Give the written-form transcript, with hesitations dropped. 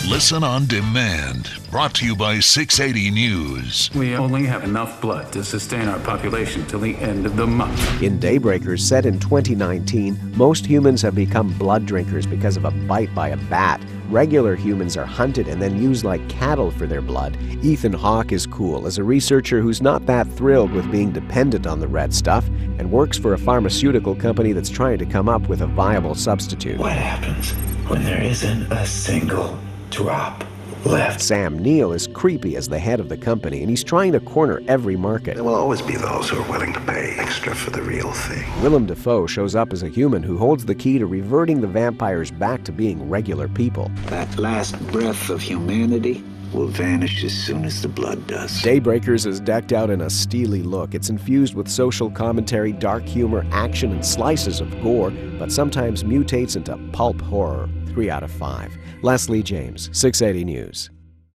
Listen on demand. Brought to you by 680 News. We only have enough blood to sustain our population till the end of the month. In Daybreakers, set in 2019, most humans have become blood drinkers because of a bite by a bat. Regular humans are hunted and then used like cattle for their blood. Ethan Hawke is cool as a researcher who's not that thrilled with being dependent on the red stuff and works for a pharmaceutical company that's trying to come up with a viable substitute. What happens when there isn't a single drop left? Sam Neill is creepy as the head of the company, and he's trying to corner every market. There will always be those who are willing to pay extra for the real thing. Willem Dafoe shows up as a human who holds the key to reverting the vampires back to being regular people. That last breath of humanity will vanish as soon as the blood does. Daybreakers is decked out in a steely look. It's infused with social commentary, dark humor, action, and slices of gore, but sometimes mutates into pulp horror. 3 out of 5. Leslie James, 680 News.